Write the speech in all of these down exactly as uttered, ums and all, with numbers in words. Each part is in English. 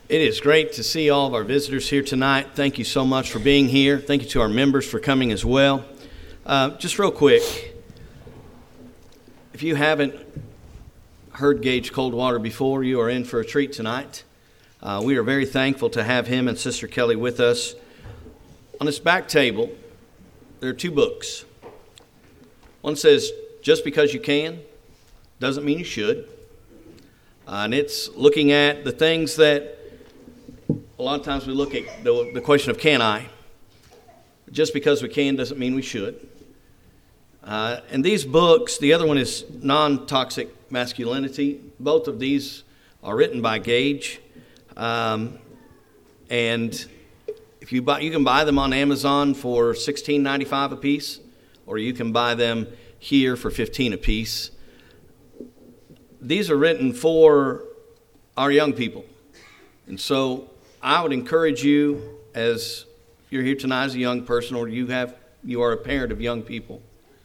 It is great to see all of our visitors here tonight. Thank you so much for being here. Thank you to our members for coming as well. Uh, just real quick, if you haven't heard Gage Coldwater before, you are in for a treat tonight. Uh, we are very thankful to have him and Sister Kelly with us. On this back table, there are two books. One says, Just Because You Can Doesn't Mean You Should. Uh, and it's looking at the things that a lot of times we look at the, the question of can I. Just because we can doesn't mean we should. Uh, and these books, the other one is Non-Toxic Masculinity. Both of these are written by Gage. Um, and if you buy, you can buy them on Amazon for sixteen ninety-five a piece, or you can buy them here for fifteen a piece. These are written for our young people. And so I would encourage you, as if you're here tonight as a young person, or you have you are a parent of young people,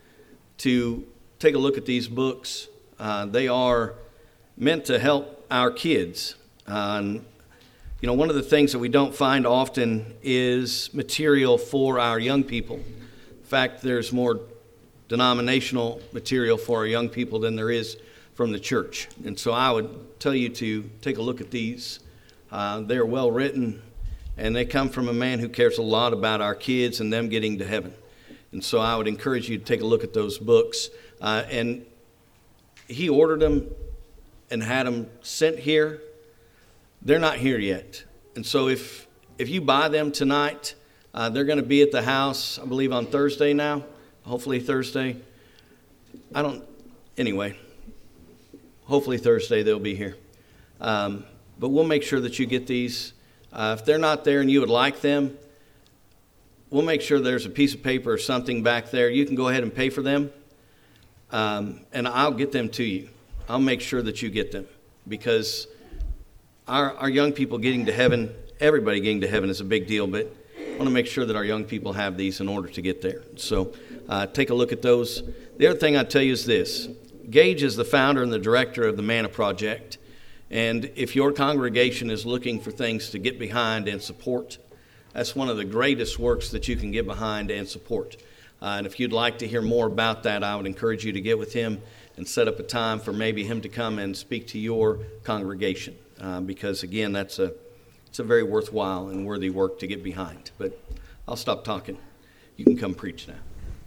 to take a look at these books. Uh, they are meant to help our kids. Uh, and, you know, one of the things that we don't find often is material for our young people. In fact, there's more denominational material for our young people than there is from the church. And so I would tell you to take a look at these. Uh, they're well written, and they come from a man who cares a lot about our kids and them getting to heaven. And so I would encourage you to take a look at those books. Uh, and he ordered them and had them sent here. They're not here yet. And so if if you buy them tonight, uh, they're going to be at the house, I believe, on Thursday now. Hopefully Thursday. I don't, anyway, hopefully Thursday they'll be here. Um, but we'll make sure that you get these. Uh, if they're not there and you would like them, we'll make sure there's a piece of paper or something back there. You can go ahead and pay for them, um, and I'll get them to you. I'll make sure that you get them, because our, our young people getting to heaven, everybody getting to heaven is a big deal, but I want to make sure that our young people have these in order to get there. So uh, take a look at those. The other thing I'd tell you is this. Gage is the founder and the director of the Manna Project, and if your congregation is looking for things to get behind and support, that's one of the greatest works that you can get behind and support. Uh, and if you'd like to hear more about that, I would encourage you to get with him and set up a time for maybe him to come and speak to your congregation. Uh, because, again, that's a it's a very worthwhile and worthy work to get behind. But I'll stop talking. You can come preach now.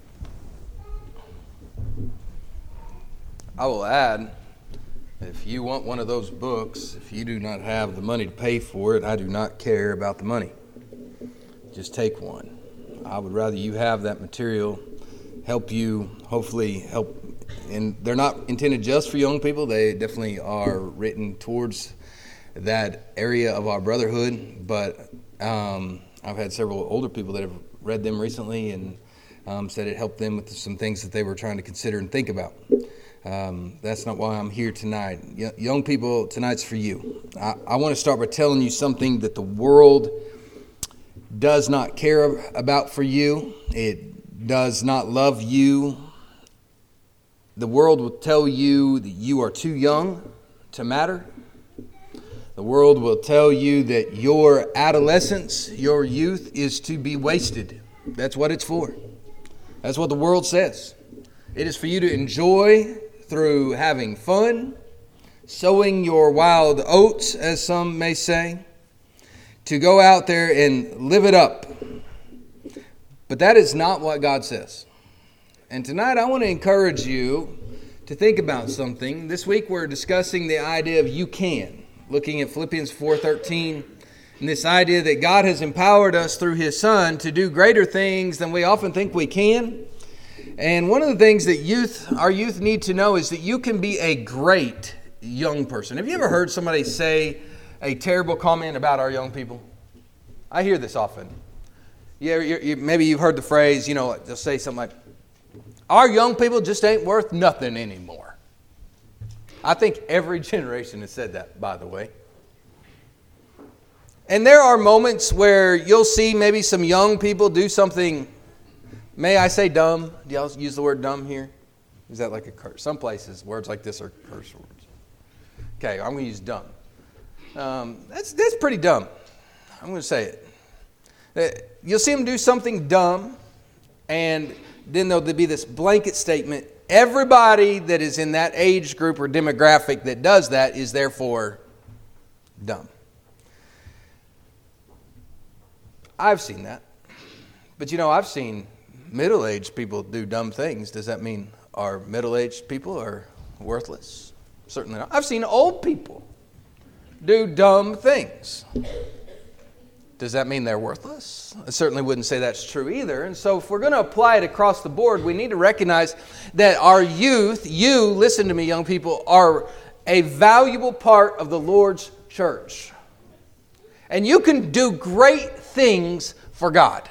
I will add, if you want one of those books, if you do not have the money to pay for it, I do not care about the money. Just take one. I would rather you have that material, help you, hopefully help. And they're not intended just for young people. They definitely are written towards that area of our brotherhood. But um, I've had several older people that have read them recently and um, said it helped them with some things that they were trying to consider and think about. Um, that's not why I'm here tonight. Y- young people, tonight's for you. I, I want to start by telling you something that the world does not care about for you. It does not love you. The world will tell you that you are too young to matter. The world will tell you that your adolescence, your youth, is to be wasted. That's what it's for. That's what the world says. It is for you to enjoy through having fun, sowing your wild oats, as some may say, to go out there and live it up. But that is not what God says. And tonight I want to encourage you to think about something. This week we're discussing the idea of you can, looking at Philippians four thirteen, and this idea that God has empowered us through His Son to do greater things than we often think we can. And one of the things that youth, our youth need to know is that you can be a great young person. Have you ever heard somebody say a terrible comment about our young people? I hear this often. Yeah, you, you, maybe you've heard the phrase, you know, they'll say something like, our young people just ain't worth nothing anymore. I think every generation has said that, by the way. And there are moments where you'll see maybe some young people do something, may I say dumb? Do y'all use the word dumb here? Is that like a curse? Some places, words like this are curse words. Okay, I'm going to use dumb. Um, that's, that's pretty dumb. I'm going to say it. Uh, you'll see them do something dumb, and then there'll be this blanket statement. Everybody that is in that age group or demographic that does that is therefore dumb. I've seen that. But you know, I've seen middle-aged people do dumb things. Does that mean our middle-aged people are worthless? Certainly not. I've seen old people do dumb things. Does that mean they're worthless? I certainly wouldn't say that's true either. And so if we're going to apply it across the board, we need to recognize that our youth, you, listen to me, young people, are a valuable part of the Lord's church. And you can do great things for God.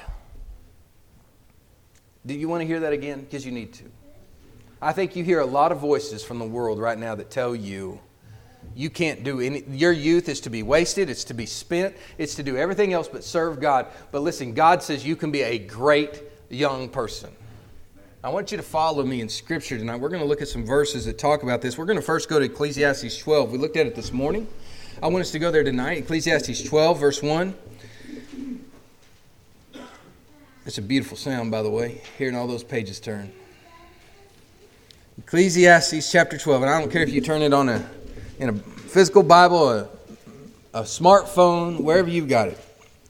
Do you want to hear that again? Because you need to. I think you hear a lot of voices from the world right now that tell you you can't do any. Your youth is to be wasted. It's to be spent. It's to do everything else but serve God. But listen, God says you can be a great young person. I want you to follow me in Scripture tonight. We're going to look at some verses that talk about this. We're going to first go to Ecclesiastes twelve. We looked at it this morning. I want us to go there tonight. Ecclesiastes twelve, verse one. It's a beautiful sound, by the way, hearing all those pages turn. Ecclesiastes chapter twelve, and I don't care if you turn it on a in a physical Bible, a, a smartphone, wherever you've got it.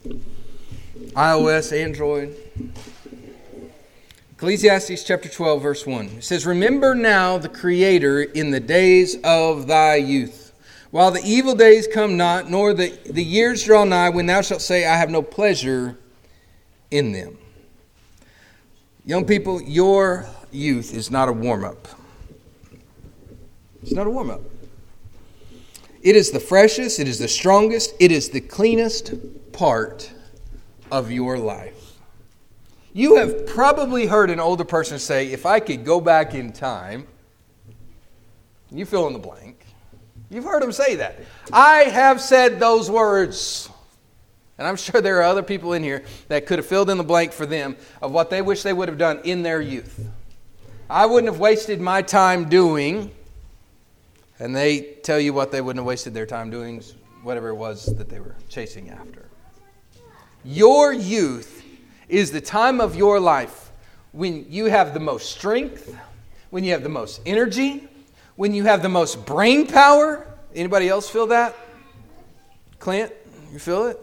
iOS, Android. Ecclesiastes chapter twelve, verse one. It says, "Remember now the Creator in the days of thy youth, while the evil days come not, nor the, the years draw nigh, when thou shalt say, I have no pleasure in them." Young people, your youth is not a warm-up. It's not a warm-up. It is the freshest, it is the strongest, it is the cleanest part of your life. You have probably heard an older person say, if I could go back in time, you fill in the blank. You've heard them say that. I have said those words. And I'm sure there are other people in here that could have filled in the blank for them of what they wish they would have done in their youth. I wouldn't have wasted my time doing, and they tell you what they wouldn't have wasted their time doing, whatever it was that they were chasing after. Your youth is the time of your life when you have the most strength, when you have the most energy, when you have the most brain power. Anybody else feel that? Clint, you feel it?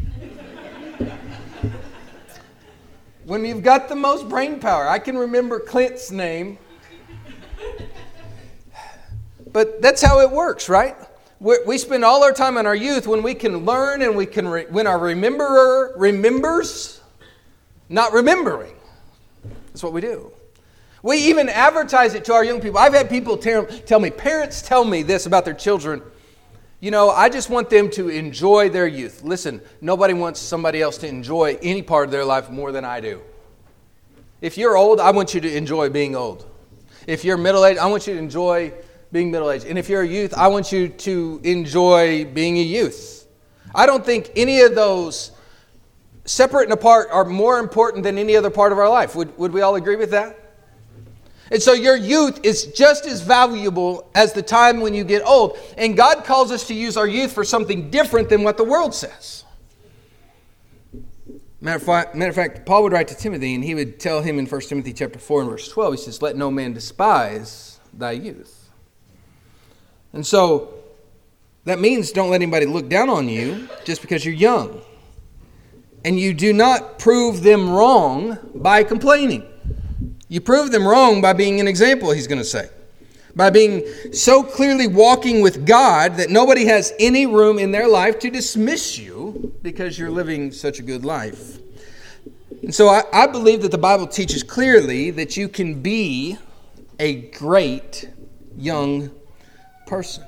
When you've got the most brain power. I can remember Clint's name. But that's how it works, right? We we spend all our time in our youth when we can learn and we can re, when our rememberer remembers, not remembering. That's what we do. We even advertise it to our young people. I've had people tell, tell me, parents tell me this about their children. You know, I just want them to enjoy their youth. Listen, nobody wants somebody else to enjoy any part of their life more than I do. If you're old, I want you to enjoy being old. If you're middle-aged, I want you to enjoy being middle-aged. And if you're a youth, I want you to enjoy being a youth. I don't think any of those separate and apart are more important than any other part of our life. Would, would we all agree with that? And so your youth is just as valuable as the time when you get old. And God calls us to use our youth for something different than what the world says. Matter of fact, matter of fact, Paul would write to Timothy, and he would tell him in First Timothy chapter four and verse twelve, he says, "Let no man despise thy youth." And so that means don't let anybody look down on you just because you're young. And you do not prove them wrong by complaining. You prove them wrong by being an example, he's going to say. By being so clearly walking with God that nobody has any room in their life to dismiss you because you're living such a good life. And so I, I believe that the Bible teaches clearly that you can be a great young person.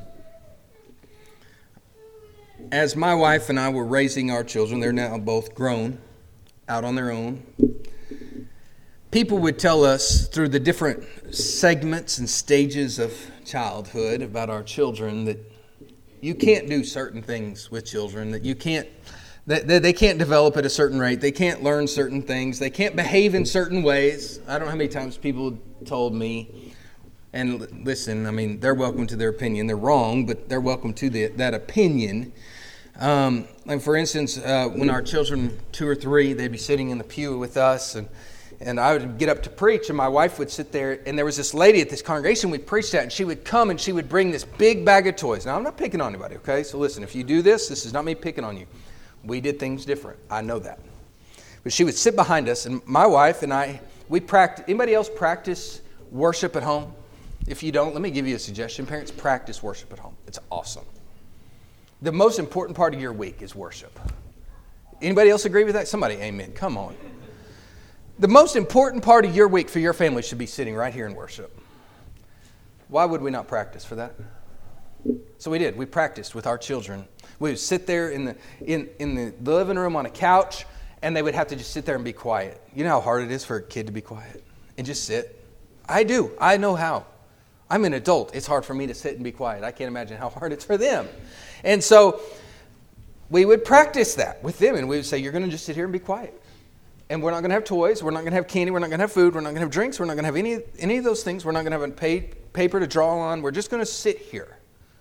As my wife and I were raising our children, they're now both grown, out on their own. People would tell us through the different segments and stages of childhood about our children that you can't do certain things with children, that you can't, that they can't develop at a certain rate, they can't learn certain things, they can't behave in certain ways. I don't know how many times people told me, And l- listen, I mean, they're welcome to their opinion. They're wrong, but they're welcome to the, that opinion. Um, and for instance, uh, when our children, two or three, they'd be sitting in the pew with us, and and I would get up to preach, and my wife would sit there, and there was this lady at this congregation we preached at, and she would come and she would bring this big bag of toys. Now, I'm not picking on anybody, okay? So listen, if you do this, this is not me picking on you. We did things different. I know that. But she would sit behind us, and my wife and I, we practice. Anybody else practice worship at home? If you don't, let me give you a suggestion. Parents, practice worship at home. It's awesome. The most important part of your week is worship. Anybody else agree with that? Somebody, amen. Come on. The most important part of your week for your family should be sitting right here in worship. Why would we not practice for that? So we did. We practiced with our children. We would sit there in the in, in the living room on a couch, and they would have to just sit there and be quiet. You know how hard it is for a kid to be quiet and just sit? I do. I know how. I'm an adult. It's hard for me to sit and be quiet. I can't imagine how hard it's for them. And so we would practice that with them, and we would say, you're going to just sit here and be quiet. And we're not going to have toys. We're not going to have candy. We're not going to have food. We're not going to have drinks. We're not going to have any, any of those things. We're not going to have a pay, paper to draw on. We're just going to sit here.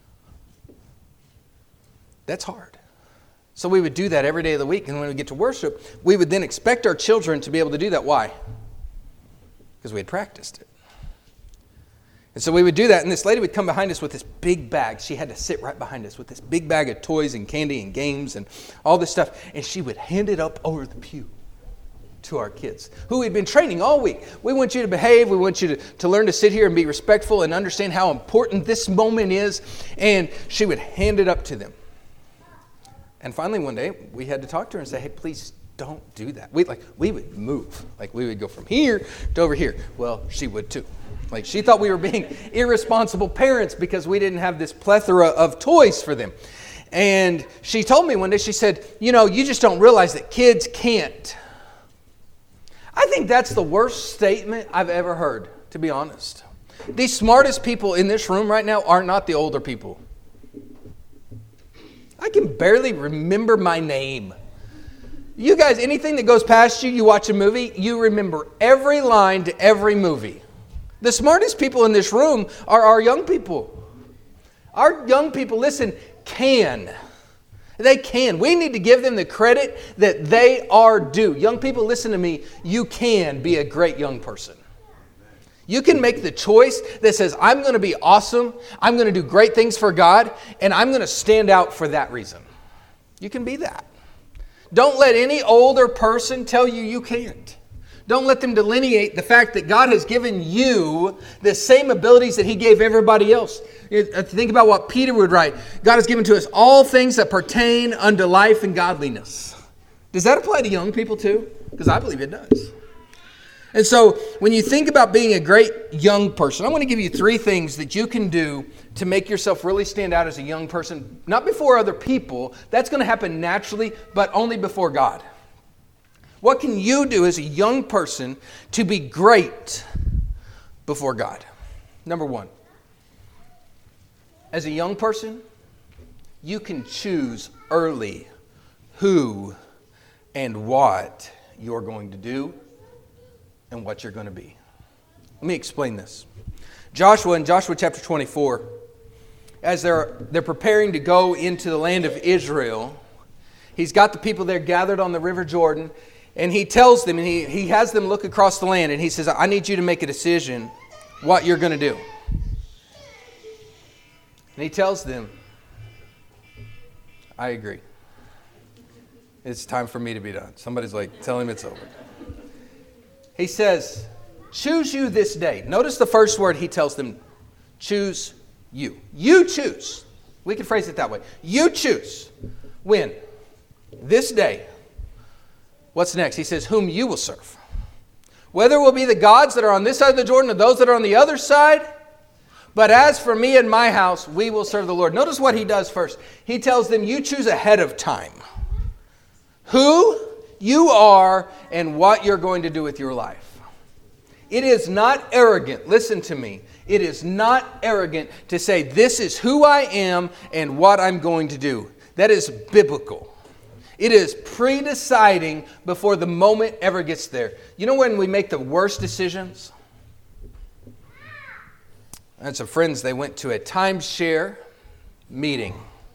That's hard. So we would do that every day of the week. And when we get to worship, we would then expect our children to be able to do that. Why? Because we had practiced it. And so we would do that. And this lady would come behind us with this big bag. She had to sit right behind us with this big bag of toys and candy and games and all this stuff. And she would hand it up over the pew to our kids, who we'd been training all week. We want you to behave. We want you to, to learn to sit here and be respectful and understand how important this moment is. And she would hand it up to them. And finally one day, we had to talk to her and say, hey, please don't do that. We like we would move. Like we would go from here to over here. Well, she would too. Like she thought we were being irresponsible parents because we didn't have this plethora of toys for them. And she told me one day, she said, you know, you just don't realize that kids can't. I think that's the worst statement I've ever heard, to be honest. The smartest people in this room right now are not the older people. I can barely remember my name. You guys, anything that goes past you, you watch a movie, you remember every line to every movie. The smartest people in this room are our young people. Our young people, listen, can. They can. We need to give them the credit that they are due. Young people, listen to me. You can be a great young person. You can make the choice that says, I'm going to be awesome. I'm going to do great things for God. And I'm going to stand out for that reason. You can be that. Don't let any older person tell you you can't. Don't let them delineate the fact that God has given you the same abilities that He gave everybody else. Think about what Peter would write. God has given to us all things that pertain unto life and godliness. Does that apply to young people too? Because I believe it does. And so when you think about being a great young person, I want to give you three things that you can do to make yourself really stand out as a young person. Not before other people. That's going to happen naturally, but only before God. What can you do as a young person to be great before God? Number one, as a young person, you can choose early who and what you're going to do and what you're going to be. Let me explain this. Joshua, in Joshua chapter twenty-four, as they're, they're preparing to go into the land of Israel, he's got the people there gathered on the River Jordan. And he tells them, and he, he has them look across the land, and he says, I need you to make a decision what you're going to do. And he tells them, I agree. It's time for me to be done. Somebody's like, tell him it's over. He says, choose you this day. Notice the first word he tells them, choose you. You choose. We can phrase it that way. You choose. When? This day. What's next? He says, whom you will serve. Whether it will be the gods that are on this side of the Jordan or those that are on the other side. But as for me and my house, we will serve the Lord. Notice what he does first. He tells them, you choose ahead of time who you are and what you're going to do with your life. It is not arrogant. Listen to me. It is not arrogant to say, this is who I am and what I'm going to do. That is biblical. It is pre-deciding before the moment ever gets there. You know when we make the worst decisions? I had some friends, they went to a timeshare meeting.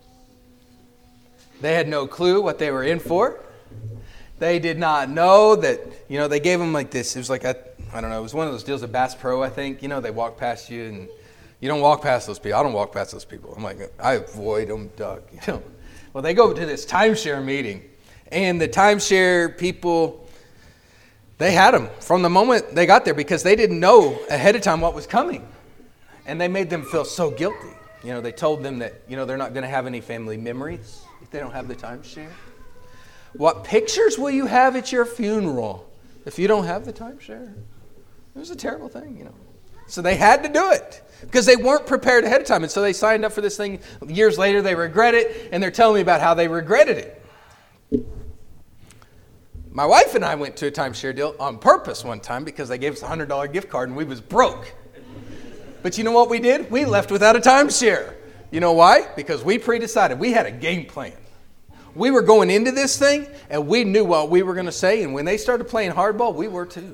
They had no clue what they were in for. They did not know that, you know, they gave them like this. It was like, a, I don't know, it was one of those deals of Bass Pro, I think. You know, they walk past you and you don't walk past those people. I don't walk past those people. I'm like, I avoid them, duck, you know. Well, they go to this timeshare meeting. And the timeshare people, they had them from the moment they got there because they didn't know ahead of time what was coming. And they made them feel so guilty. You know, they told them that, you know, they're not going to have any family memories if they don't have the timeshare. What pictures will you have at your funeral if you don't have the timeshare? It was a terrible thing, you know. So they had to do it because they weren't prepared ahead of time. And so they signed up for this thing. Years later, they regret it, and they're telling me about how they regretted it. My wife and I went to a timeshare deal on purpose one time because they gave us a one hundred dollars gift card and we was broke. But you know what we did? We left without a timeshare. You know why? Because we pre-decided. We had a game plan. We were going into this thing, and we knew what we were going to say. And when they started playing hardball, we were too.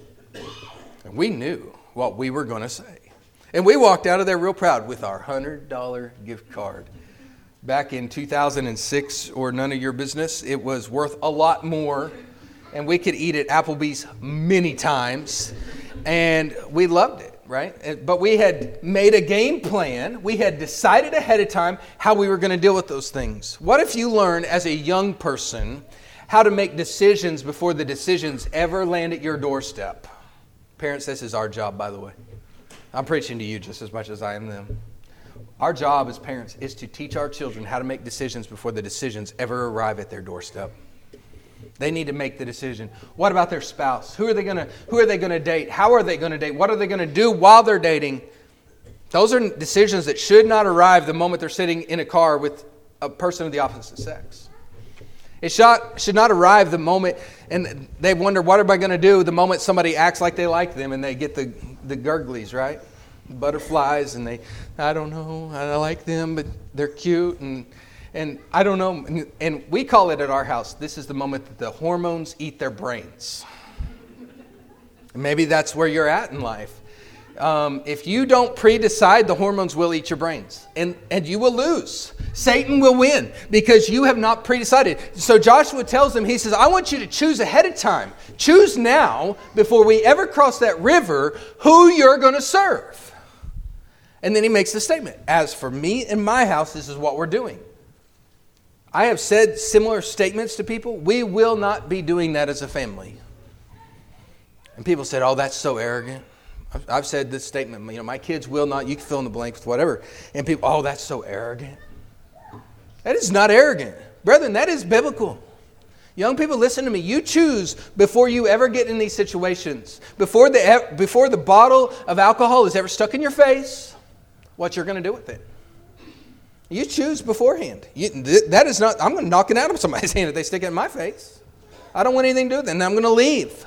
And we knew what we were going to say. And we walked out of there real proud with our one hundred dollars gift card. Back in two thousand six, or none of your business, it was worth a lot more. And we could eat at Applebee's many times. And we loved it. Right? But we had made a game plan. We had decided ahead of time how we were going to deal with those things. What if you learn as a young person how to make decisions before the decisions ever land at your doorstep? Parents, this is our job, by the way. I'm preaching to you just as much as I am them. Our job as parents is to teach our children how to make decisions before the decisions ever arrive at their doorstep. They need to make the decision. What about their spouse? Who are they going to who are they going to date? How are they going to date? What are they going to do while they're dating? Those are decisions that should not arrive the moment they're sitting in a car with a person of the opposite sex. It should, should not arrive the moment, and they wonder, what am I going to do the moment somebody acts like they like them and they get the, the gurglies, right? Butterflies, and they, I don't know, I like them, but they're cute, and And I don't know, and we call it at our house, this is the moment that the hormones eat their brains. And maybe that's where you're at in life. Um, if you don't pre-decide, the hormones will eat your brains. And, and you will lose. Satan will win because you have not pre-decided. So Joshua tells them, he says, I want you to choose ahead of time. Choose now, before we ever cross that river, who you're going to serve. And then he makes the statement, as for me and my house, this is what we're doing. I have said similar statements to people. We will not be doing that as a family. And people said, oh, that's so arrogant. I've, I've said this statement, you know, my kids will not, you can fill in the blank with whatever. And people, oh, that's so arrogant. That is not arrogant. Brethren, that is biblical. Young people, listen to me. You choose before you ever get in these situations, before the, before the bottle of alcohol is ever stuck in your face, what you're going to do with it. You choose beforehand. You, that is not, I'm going to knock it out of somebody's hand if they stick it in my face. I don't want anything to do with it, and I'm going to leave.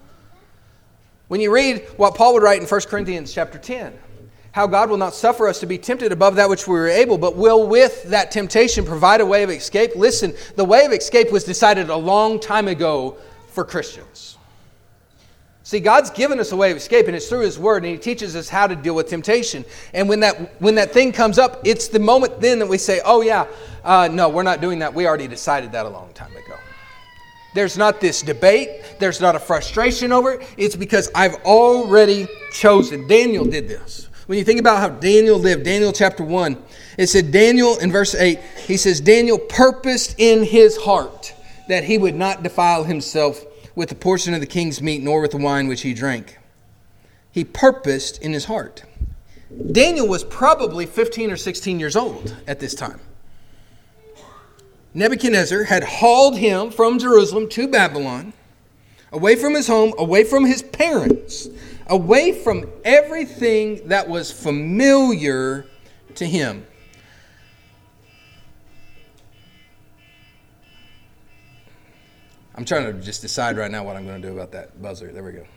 When you read what Paul would write in First Corinthians chapter ten, how God will not suffer us to be tempted above that which we are able, but will with that temptation provide a way of escape. Listen, the way of escape was decided a long time ago for Christians. See, God's given us a way of escape, and it's through His Word, and He teaches us how to deal with temptation. And when that when that thing comes up, it's the moment then that we say, oh yeah, uh, no, we're not doing that. We already decided that a long time ago. There's not this debate. There's not a frustration over it. It's because I've already chosen. Daniel did this. When you think about how Daniel lived, Daniel chapter one, it said Daniel in verse eight, he says, Daniel purposed in his heart that he would not defile himself with a portion of the king's meat, nor with the wine which he drank. He purposed in his heart. Daniel was probably fifteen or sixteen years old at this time. Nebuchadnezzar had hauled him from Jerusalem to Babylon, away from his home, away from his parents, away from everything that was familiar to him. I'm trying to just decide right now what I'm going to do about that buzzer. There we go.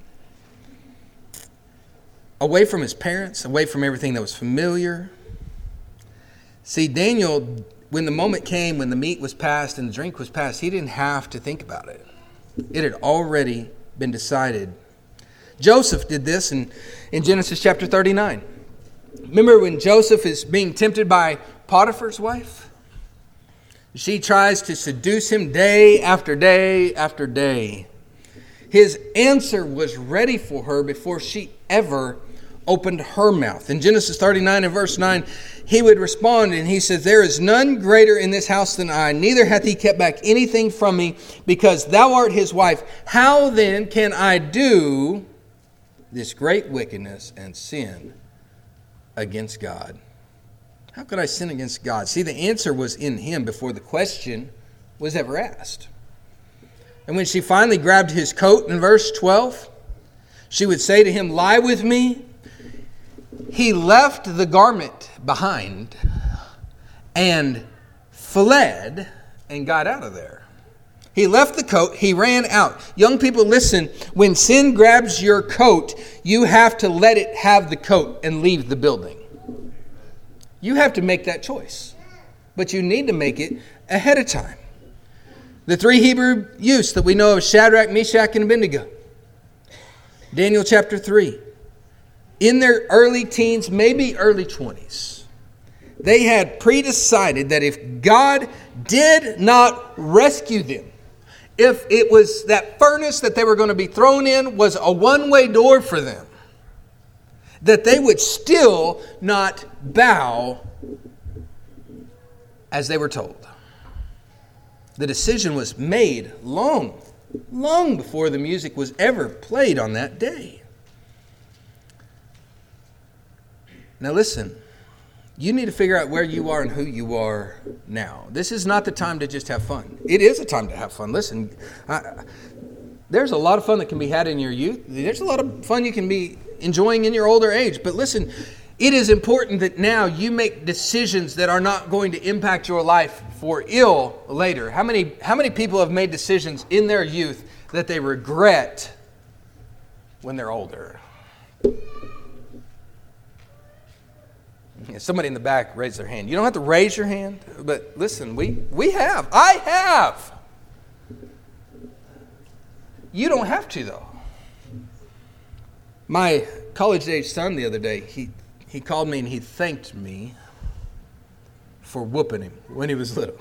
Away from his parents, away from everything that was familiar. See, Daniel, when the moment came, when the meat was passed and the drink was passed, he didn't have to think about it. It had already been decided. Joseph did this in, in Genesis chapter thirty-nine. Remember when Joseph is being tempted by Potiphar's wife? She tries to seduce him day after day after day. His answer was ready for her before she ever opened her mouth. In Genesis thirty-nine and verse nine, he would respond and he says, "There is none greater in this house than I, neither hath he kept back anything from me, because thou art his wife. How then can I do this great wickedness and sin against God?" How could I sin against God? See, the answer was in him before the question was ever asked. And when she finally grabbed his coat in verse twelve, she would say to him, "Lie with me." He left the garment behind and fled and got out of there. He left the coat, he ran out. Young people, listen, when sin grabs your coat, you have to let it have the coat and leave the building. You have to make that choice, but you need to make it ahead of time. The three Hebrew youths that we know of, Shadrach, Meshach, and Abednego. Daniel chapter three. In their early teens, maybe early twenties, they had pre-decided that if God did not rescue them, if it was that furnace that they were going to be thrown in was a one-way door for them, that they would still not bow as they were told. The decision was made long, long before the music was ever played on that day. Now listen, you need to figure out where you are and who you are now. This is not the time to just have fun. It is a time to have fun. Listen, I, there's a lot of fun that can be had in your youth. There's a lot of fun you can be enjoying in your older age. But listen, it is important that now you make decisions that are not going to impact your life for ill later. How many, how many people have made decisions in their youth that they regret when they're older? Somebody in the back raised their hand. You don't have to raise your hand, but listen, we, we have. I have. You don't have to, though. My college-age son the other day, he, he called me and he thanked me for whooping him when he was little.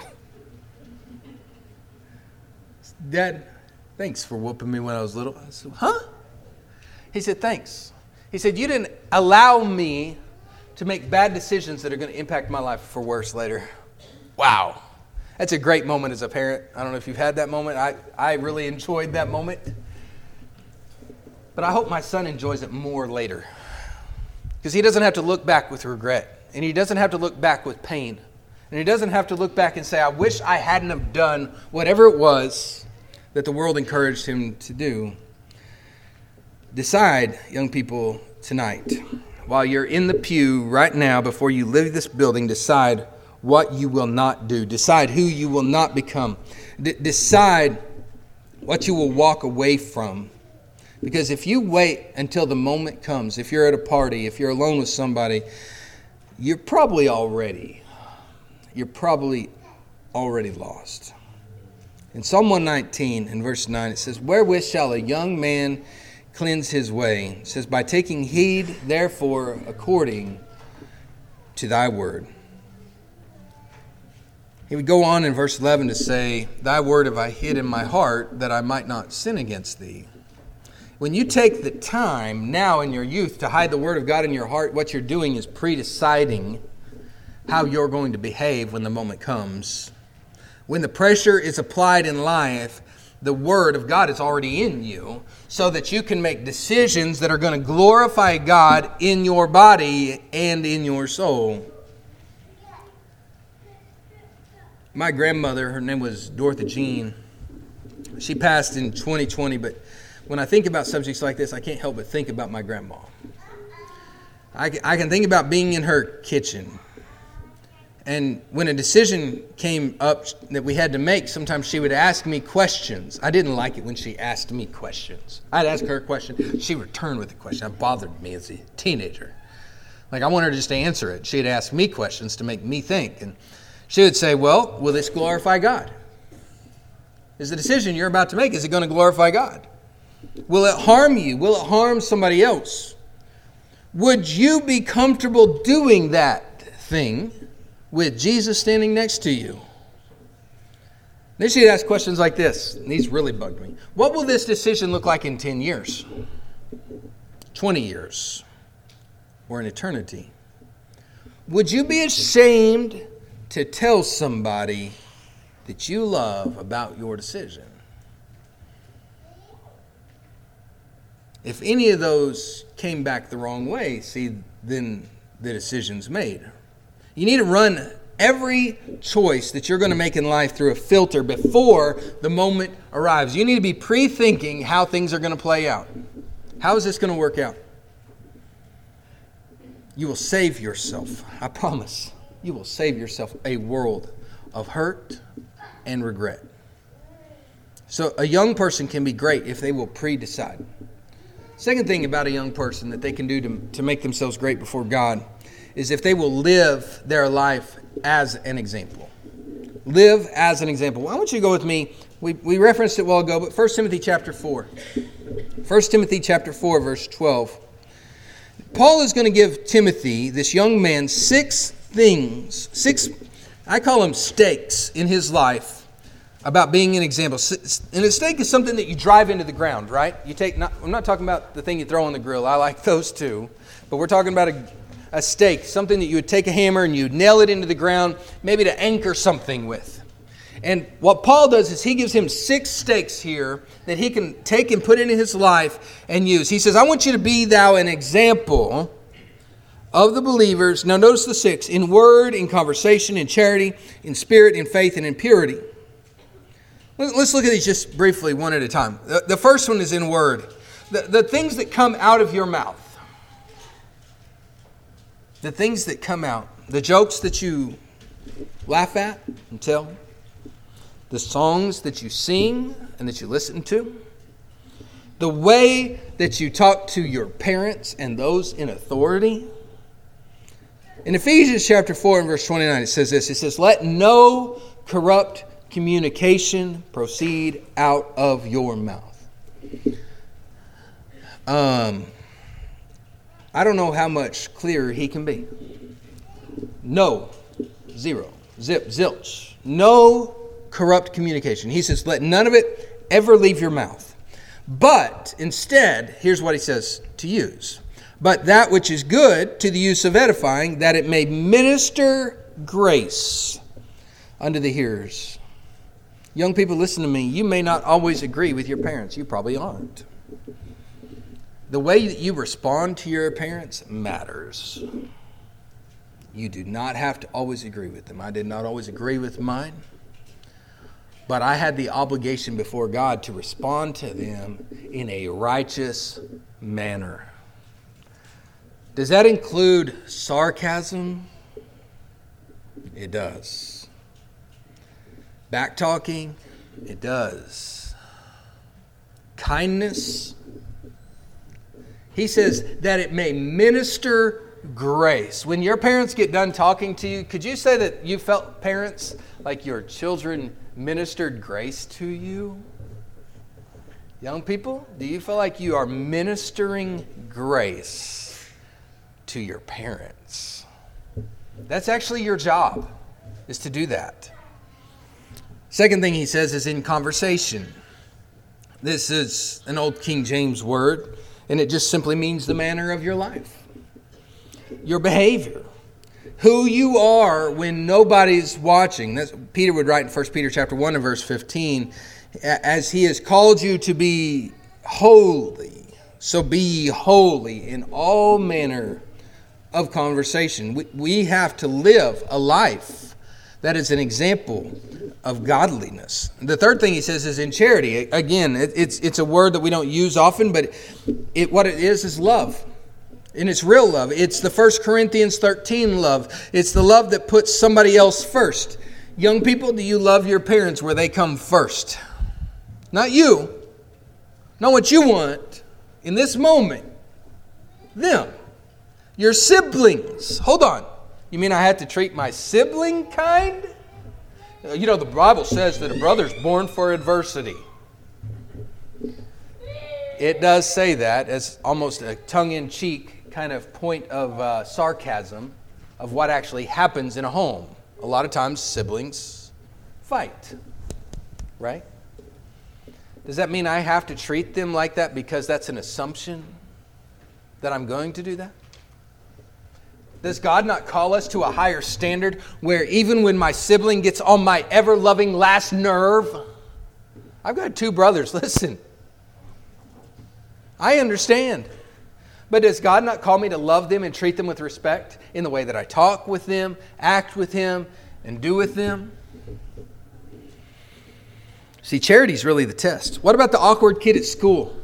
"Dad, thanks for whooping me when I was little." I said, "Huh?" He said, "Thanks." He said, "You didn't allow me to make bad decisions that are going to impact my life for worse later." Wow. That's a great moment as a parent. I don't know if you've had that moment. I, I really enjoyed that moment. But I hope my son enjoys it more later. Because he doesn't have to look back with regret. And he doesn't have to look back with pain. And he doesn't have to look back and say, "I wish I hadn't have done whatever it was that the world encouraged him to do." Decide, young people, tonight, while you're in the pew right now, before you leave this building, decide what you will not do. Decide who you will not become. D- decide what you will walk away from. Because if you wait until the moment comes, if you're at a party, if you're alone with somebody, you're probably already, you're probably already lost. In Psalm one nineteen, in verse nine, it says, "Wherewith shall a young man cleanse his way?" It says, "By taking heed, therefore, according to thy word." He would go on in verse eleven to say, "Thy word have I hid in my heart, that I might not sin against thee." When you take the time now in your youth to hide the word of God in your heart, what you're doing is pre-deciding how you're going to behave when the moment comes. When the pressure is applied in life, the word of God is already in you, so that you can make decisions that are going to glorify God in your body and in your soul. My grandmother, her name was Dorothy Jean. She passed in twenty twenty, but when I think about subjects like this, I can't help but think about my grandma. I can, I can think about being in her kitchen. And when a decision came up that we had to make, sometimes she would ask me questions. I didn't like it when she asked me questions. I'd ask her a question. She returned with a question. That bothered me as a teenager. Like, I wanted her just to answer it. She'd ask me questions to make me think. And she would say, "Well, will this glorify God? Is the decision you're about to make, is it going to glorify God? Will it harm you? Will it harm somebody else? Would you be comfortable doing that thing with Jesus standing next to you? They should ask questions like this. And these really bugged me. What will this decision look like in ten years? twenty years? Or an eternity? Would you be ashamed to tell somebody that you love about your decision? If any of those came back the wrong way, see, then the decision's made. You need to run every choice that you're going to make in life through a filter before the moment arrives. You need to be pre-thinking how things are going to play out. How is this going to work out? You will save yourself, I promise. You will save yourself a world of hurt and regret. So a young person can be great if they will pre-decide. Second thing about a young person that they can do to, to make themselves great before God is if they will live their life as an example. Live as an example. I want you to go with me. We, we referenced it a while ago, but First Timothy chapter four. First Timothy chapter four, verse twelve. Paul is going to give Timothy, this young man, six things, six, I call them stakes in his life about being an example. And a stake is something that you drive into the ground, right? You take. Not, I'm not talking about the thing you throw on the grill. I like those too. But we're talking about a, a stake, something that you would take a hammer and you'd nail it into the ground, maybe to anchor something with. And what Paul does is he gives him six stakes here that he can take and put into his life and use. He says, I want you to be thou an example of the believers. Now notice the six: in word, in conversation, in charity, in spirit, in faith, and in purity. Let's look at these just briefly, one at a time. The first one is in word. The, the things that come out of your mouth. The things that come out. The jokes that you laugh at and tell. The songs that you sing and that you listen to. The way that you talk to your parents and those in authority. In Ephesians chapter four and verse twenty-nine, it says this. It says, let no corrupt communication proceed out of your mouth. Um, I don't know how much clearer he can be. No, zero, zip, zilch. No corrupt communication. He says, let none of it ever leave your mouth. But instead, here's what he says to use. But that which is good to the use of edifying, that it may minister grace unto the hearers. Young people, listen to me. You may not always agree with your parents. You probably aren't. The way that you respond to your parents matters. You do not have to always agree with them. I did not always agree with mine. But I had the obligation before God to respond to them in a righteous manner. Does that include sarcasm? It does. Backtalking? It does. Kindness? He says that it may minister grace. When your parents get done talking to you, could you say that you felt, parents, like your children ministered grace to you? Young people, do you feel like you are ministering grace to your parents? That's actually your job, is to do that. Second thing he says is in conversation. This is an old King James word, and it just simply means the manner of your life. Your behavior. Who you are when nobody's watching. That's, Peter would write in First Peter chapter one and verse fifteen, as he has called you to be holy, so be ye holy in all manner of conversation. We, we have to live a life that is an example of godliness. The third thing he says is in charity. Again, it, it's it's a word that we don't use often, but it what it is is love. And it's real love. It's the First Corinthians thirteen love. It's the love that puts somebody else first. Young people, do you love your parents where they come first? Not you. Not what you want in this moment. Them. Your siblings. Hold on. You mean I had to treat my sibling kind? You know, the Bible says that a brother's born for adversity. It does say that as almost a tongue-in-cheek kind of point of uh, sarcasm of what actually happens in a home. A lot of times siblings fight, right? Does that mean I have to treat them like that because that's an assumption that I'm going to do that? Does God not call us to a higher standard where even when my sibling gets on my ever-loving last nerve? I've got two brothers, listen. I understand. But does God not call me to love them and treat them with respect in the way that I talk with them, act with them, and do with them? See, charity is really the test. What about the awkward kid at school?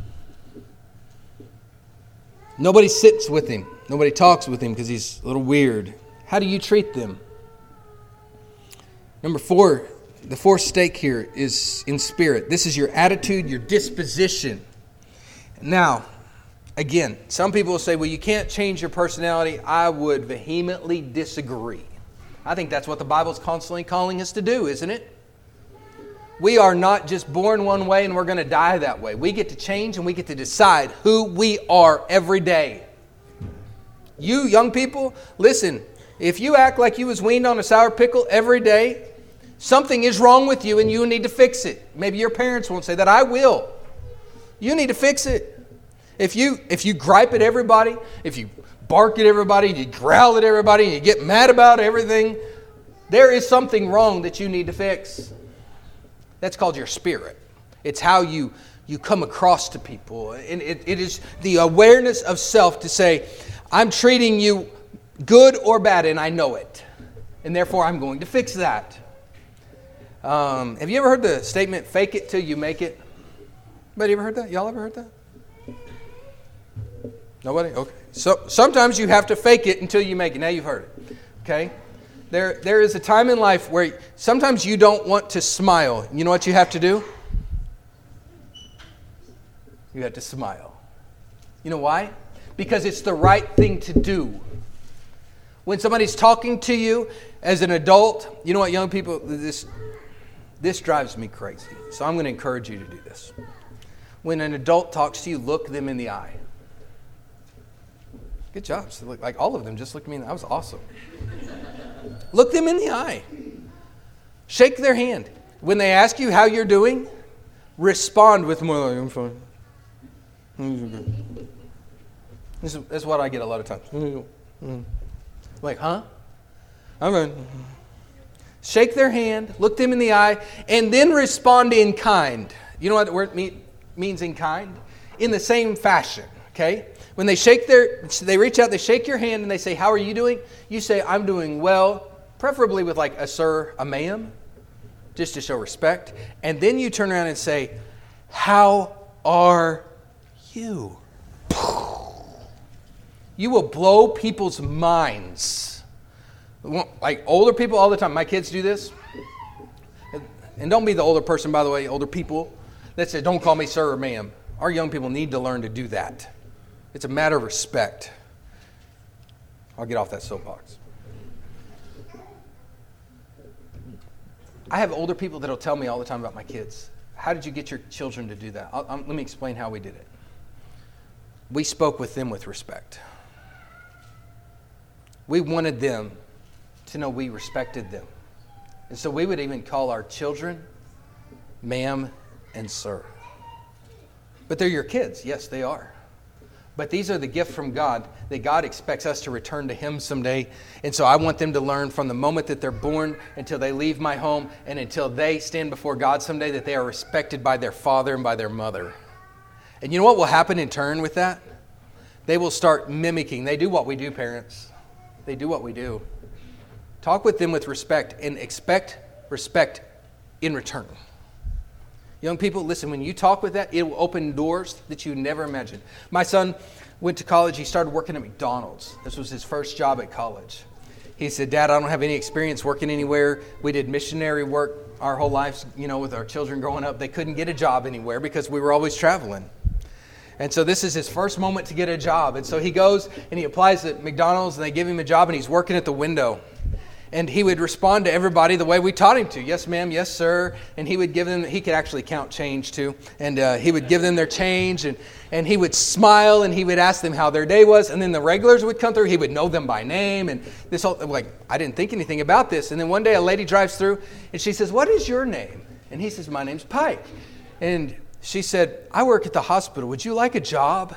Nobody sits with him. Nobody talks with him because he's a little weird. How do you treat them? Number four, the fourth stake here is in spirit. This is your attitude, your disposition. Now, again, some people will say, well, you can't change your personality. I would vehemently disagree. I think that's what the Bible's constantly calling us to do, isn't it? We are not just born one way and we're going to die that way. We get to change and we get to decide who we are every day. You young people, listen, if you act like you was weaned on a sour pickle every day, something is wrong with you and you need to fix it. Maybe your parents won't say that. I will. You need to fix it. If you if you gripe at everybody, if you bark at everybody, you growl at everybody, and you get mad about everything, there is something wrong that you need to fix. That's called your spirit. It's how you, you come across to people. And it, it is the awareness of self to say, I'm treating you good or bad, and I know it. And therefore, I'm going to fix that. Um, have you ever heard the statement, fake it till you make it? Anybody ever heard that? Y'all ever heard that? Nobody? Okay. So sometimes you have to fake it until you make it. Now you've heard it. Okay? There, there is a time in life where sometimes you don't want to smile. You know what you have to do? You have to smile. You know why? Because it's the right thing to do. When somebody's talking to you as an adult, you know what, young people, this, this drives me crazy. So I'm going to encourage you to do this. When an adult talks to you, look them in the eye. Good job. So look, like all of them just looked at me. That was awesome. Look them in the eye. Shake their hand. When they ask you how you're doing, respond with more like, I'm fine. This is, this is what I get a lot of times. Like, huh? I'm fine. Shake their hand, look them in the eye, and then respond in kind. You know what the word mean, means in kind? In the same fashion, okay? When they shake their, they reach out, they shake your hand, and they say, how are you doing? You say, I'm doing well, preferably with like a sir, a ma'am, just to show respect. And then you turn around and say, how are you? You will blow people's minds. Like older people all the time. My kids do this. And don't be the older person, by the way, older people that say, don't call me sir or ma'am. Our young people need to learn to do that. It's a matter of respect. I'll get off that soapbox. I have older people that will tell me all the time about my kids. How did you get your children to do that? I'll, I'll, let me explain how we did it. We spoke with them with respect. We wanted them to know we respected them. And so we would even call our children ma'am and sir. But they're your kids. Yes, they are. But these are the gift from God that God expects us to return to Him someday. And so I want them to learn from the moment that they're born until they leave my home and until they stand before God someday that they are respected by their father and by their mother. And you know what will happen in turn with that? They will start mimicking. They do what we do, parents. They do what we do. Talk with them with respect and expect respect in return. Young people, listen, when you talk with that, it will open doors that you never imagined. My son went to college. He started working at McDonald's. This was his first job at college. He said, Dad, I don't have any experience working anywhere. We did missionary work our whole lives, you know, with our children growing up. They couldn't get a job anywhere because we were always traveling. And so this is his first moment to get a job. And so he goes and he applies at McDonald's and they give him a job and he's working at the window. And he would respond to everybody the way we taught him to. Yes, ma'am. Yes, sir. And he would give them, he could actually count change too. And uh, he would give them their change, and, and he would smile, and he would ask them how their day was. And then the regulars would come through. He would know them by name. And this whole, like, I didn't think anything about this. And then one day a lady drives through, and she says, "What is your name?" And he says, "My name's Pike." And she said, "I work at the hospital. Would you like a job?"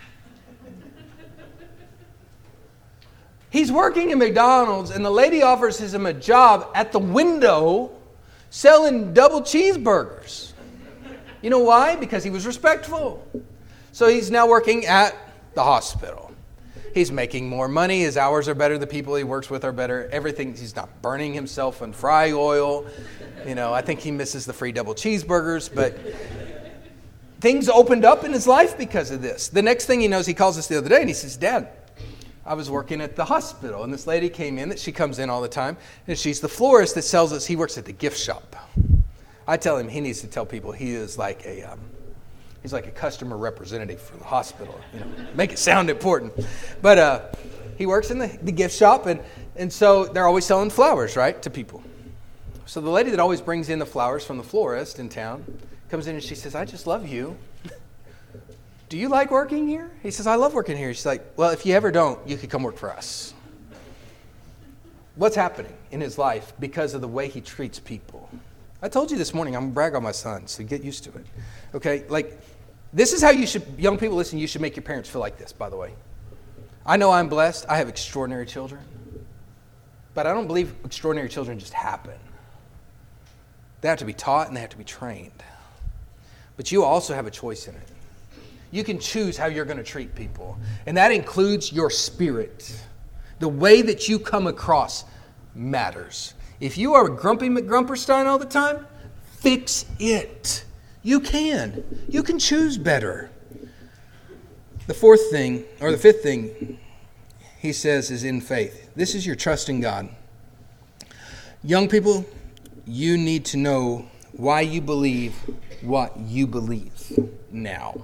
He's working at McDonald's, and the lady offers him a job at the window selling double cheeseburgers. You know why? Because he was respectful. So he's now working at the hospital. He's making more money. His hours are better. The people he works with are better. Everything. He's not burning himself in fry oil. You know, I think he misses the free double cheeseburgers, but things opened up in his life because of this. The next thing he knows, he calls us the other day, and he says, "Dad, I was working at the hospital, and this lady came in that she comes in all the time, and she's the florist that sells us." He works at the gift shop. I tell him he needs to tell people he is like a um, he's like a customer representative for the hospital. You know, make it sound important. But uh, he works in the, the gift shop, and and so they're always selling flowers, right, to people. So the lady that always brings in the flowers from the florist in town comes in and she says, "I just love you. Do you like working here?" He says, "I love working here." She's like, "Well, if you ever don't, you could come work for us." What's happening in his life because of the way he treats people? I told you this morning, I'm going to brag on my son, so get used to it. Okay, like, this is how you should, young people, listen, you should make your parents feel like this, by the way. I know I'm blessed. I have extraordinary children. But I don't believe extraordinary children just happen. They have to be taught and they have to be trained. But you also have a choice in it. You can choose how you're going to treat people. And that includes your spirit. The way that you come across matters. If you are Grumpy McGrumperstein all the time, fix it. You can. You can choose better. The fourth thing, or the fifth thing, he says is in faith. This is your trust in God. Young people, you need to know why you believe what you believe now.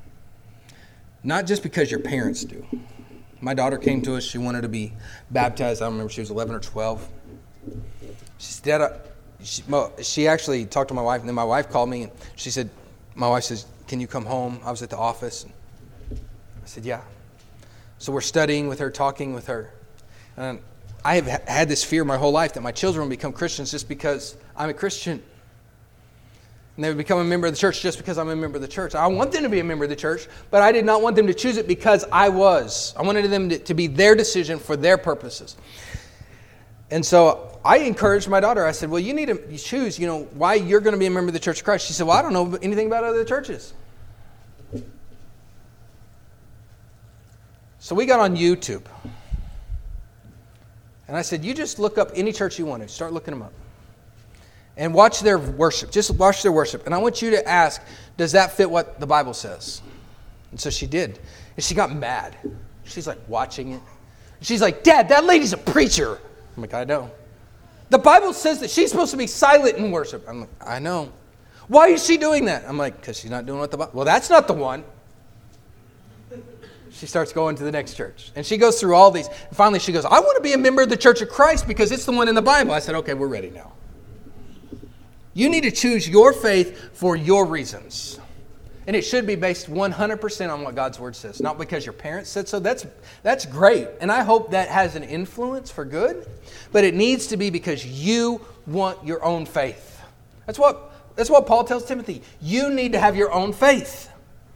Not just because your parents do. My daughter came to us. She wanted to be baptized. I don't remember, she was eleven or twelve. She said, uh, she, she actually talked to my wife, and then my wife called me, and she said, my wife says, "Can you come home?" I was at the office. And I said, "Yeah." So we're studying with her, talking with her. And I have had this fear my whole life that my children will become Christians just because I'm a Christian. And they would become a member of the church just because I'm a member of the church. I want them to be a member of the church, but I did not want them to choose it because I was. I wanted them to, to be their decision for their purposes. And so I encouraged my daughter. I said, "Well, you need to choose, you know, why you're going to be a member of the Church of Christ." She said, "Well, I don't know anything about other churches." So we got on YouTube. And I said, "You just look up any church you want to. Start looking them up. And watch their worship. Just watch their worship. And I want you to ask, does that fit what the Bible says?" And so she did. And she got mad. She's like watching it. She's like, "Dad, that lady's a preacher." I'm like, "I know. The Bible says that she's supposed to be silent in worship." I'm like, "I know. Why is she doing that?" I'm like, "Because she's not doing what the Bible..." "Well, that's not the one." She starts going to the next church. And she goes through all these. And finally she goes, "I want to be a member of the Church of Christ because it's the one in the Bible." I said, "Okay, we're ready now." You need to choose your faith for your reasons. And it should be based one hundred percent on what God's Word says. Not because your parents said so. That's, that's great. And I hope that has an influence for good. But it needs to be because you want your own faith. That's what, that's what Paul tells Timothy. You need to have your own faith.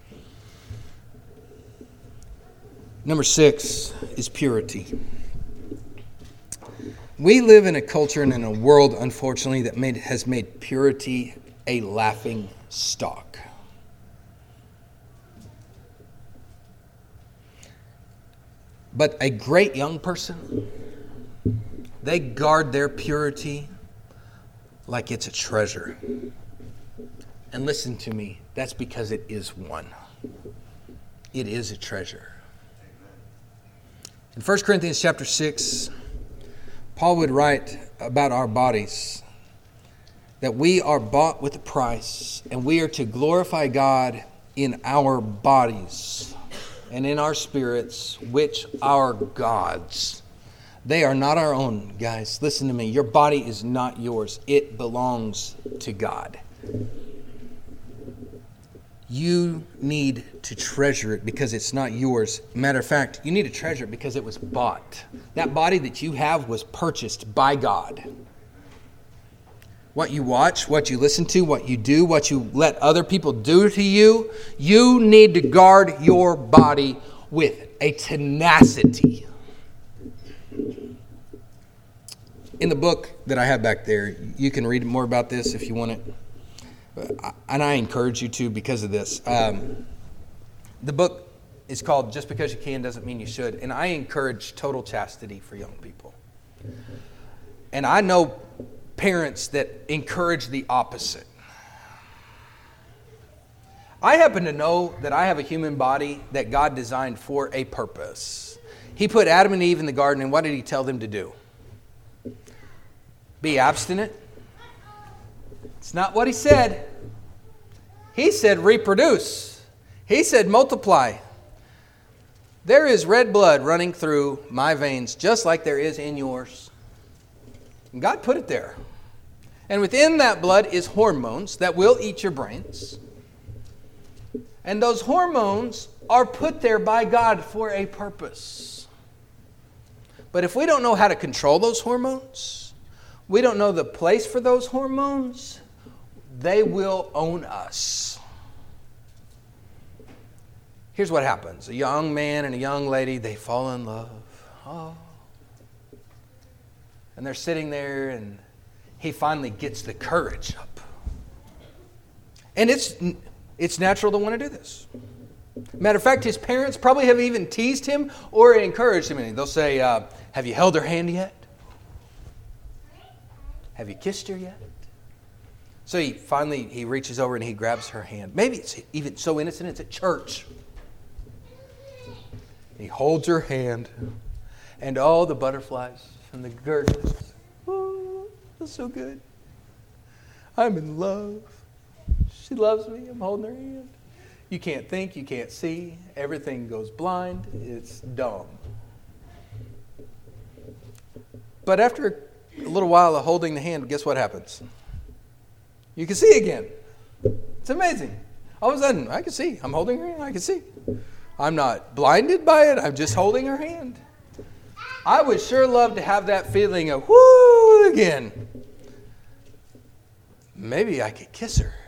Number six is purity. We live in a culture and in a world, unfortunately, that made, has made purity a laughing stock. But a great young person, they guard their purity like it's a treasure. And listen to me, that's because it is one. It is a treasure. In First Corinthians chapter six, Paul would write about our bodies, that we are bought with a price, and we are to glorify God in our bodies and in our spirits, which are God's. They are not our own, guys. Listen to me. Your body is not yours. It belongs to God. You need to treasure it because it's not yours. Matter of fact, you need to treasure it because it was bought. That body that you have was purchased by God. What you watch, what you listen to, what you do, what you let other people do to you, you need to guard your body with a tenacity. In the book that I have back there, you can read more about this if you want it. And I encourage you to because of this. Um, the book is called Just Because You Can Doesn't Mean You Should. And I encourage total chastity for young people. And I know parents that encourage the opposite. I happen to know that I have a human body that God designed for a purpose. He put Adam and Eve in the garden, and what did he tell them to do? Be abstinent. It's not what he said. He said reproduce. He said multiply. There is red blood running through my veins just like there is in yours. And God put it there. And within that blood is hormones that will eat your brains. And those hormones are put there by God for a purpose. But if we don't know how to control those hormones, we don't know the place for those hormones, they will own us. Here's what happens. A young man and a young lady, they fall in love. Oh. And they're sitting there and he finally gets the courage up. And it's it's natural to want to do this. Matter of fact, his parents probably have even teased him or encouraged him. And they'll say, uh, have you held her hand yet? Have you kissed her yet? So he finally, he reaches over and he grabs her hand. Maybe it's even so innocent, it's at church. He holds her hand and all the butterflies and the gurgles. Oh, that's so good. I'm in love. She loves me. I'm holding her hand. You can't think, you can't see. Everything goes blind. It's dumb. But after a little while of holding the hand, guess what happens? You can see again. It's amazing. All of a sudden, I can see. I'm holding her hand. I can see. I'm not blinded by it. I'm just holding her hand. I would sure love to have that feeling of whoo again. Maybe I could kiss her.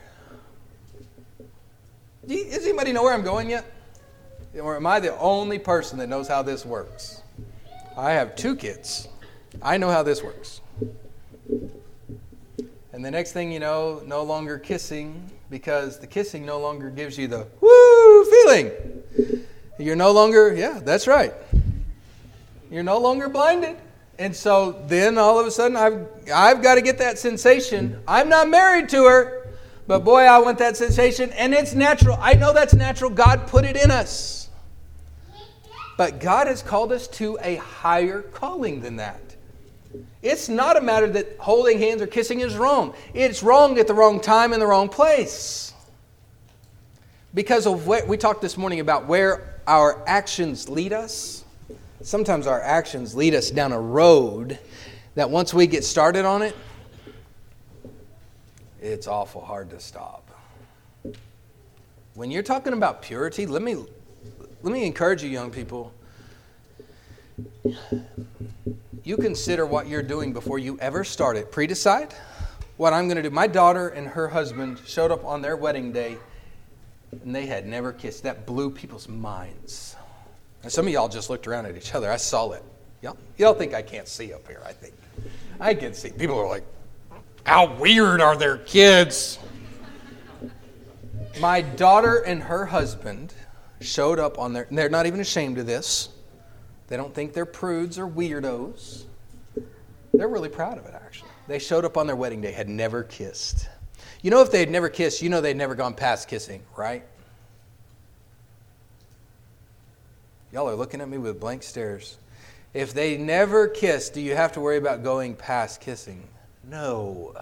Does anybody know where I'm going yet? Or am I the only person that knows how this works? I have two kids. I know how this works. And the next thing you know, no longer kissing, because the kissing no longer gives you the woo feeling. You're no longer, yeah, that's right. You're no longer blinded. And so then all of a sudden, I've I've got to get that sensation. I'm not married to her, but boy, I want that sensation, and it's natural. I know that's natural. God put it in us. But God has called us to a higher calling than that. It's not a matter that holding hands or kissing is wrong. It's wrong at the wrong time in the wrong place. Because of what we talked this morning about where our actions lead us. Sometimes our actions lead us down a road that once we get started on it, it's awful hard to stop. When you're talking about purity, let me let me encourage you, young people. You consider what you're doing before you ever start it. Pre-decide what I'm going to do. My daughter and her husband showed up on their wedding day, and they had never kissed. That blew people's minds. And some of y'all just looked around at each other. I saw it. Y'all, y'all think I can't see up here, I think. I can see. People are like, how weird are their kids? My daughter and her husband showed up on their, and they're not even ashamed of this. They don't think they're prudes or weirdos. They're really proud of it, actually. They showed up on their wedding day, had never kissed. You know, if they had never kissed, you know they'd never gone past kissing, right? Y'all are looking at me with blank stares. If they never kissed, do you have to worry about going past kissing? No.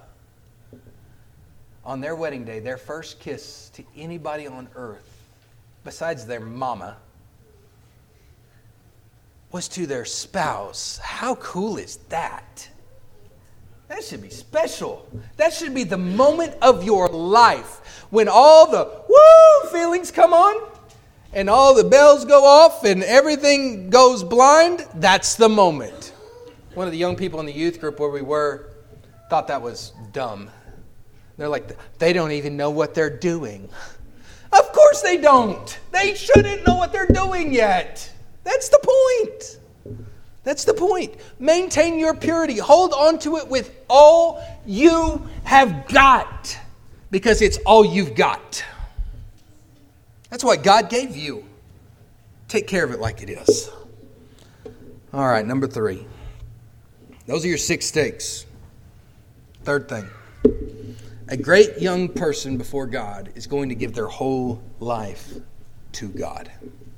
On their wedding day, their first kiss to anybody on earth, besides their mama, was to their spouse. How cool is that? That should be special. That should be the moment of your life when all the woo feelings come on and all the bells go off and everything goes blind. That's the moment. One of the young people in the youth group where we were thought that was dumb. They're like, they don't even know what they're doing. Of course they don't. They shouldn't know what they're doing yet. That's the point. That's the point. Maintain your purity. Hold on to it with all you have got, because it's all you've got. That's what God gave you. Take care of it like it is. All right, number three. Those are your six stakes. Third thing. A great young person before God is going to give their whole life to God.